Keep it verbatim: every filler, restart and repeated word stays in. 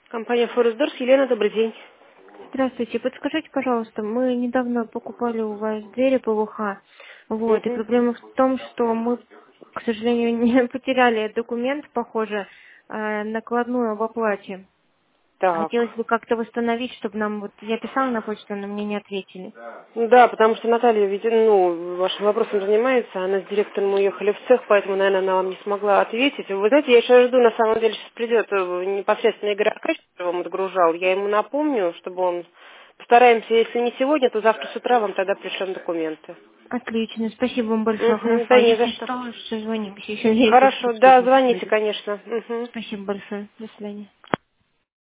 Компания Форестдорс. Елена, добрый день. Здравствуйте. Подскажите, пожалуйста, мы недавно покупали у вас двери ПВХ. Вот, и Мгм. проблема в том, что мы, к сожалению, не потеряли документ, похоже, э, накладную об оплате. Хотелось Так. бы как-то восстановить, чтобы нам, вот я писала на почту, но мне не ответили. Ну да, потому что Наталья, ведь, ну, вашим вопросом занимается, она с директором уехали в цех, поэтому, наверное, она вам не смогла ответить. Вы знаете, я сейчас жду, на самом деле, сейчас придет э, непосредственно Игорь Аркадьевич, который вам отгружал, я ему напомню, чтобы он... Постараемся, если не сегодня, то завтра с утра вам тогда пришлем документы. Отлично, спасибо вам большое, Угу, хорошо. да не за Если что. что, созвонимся еще, если Хорошо, вдруг что-то да, не звоните, подходит. конечно. Угу. Спасибо большое. До свидания.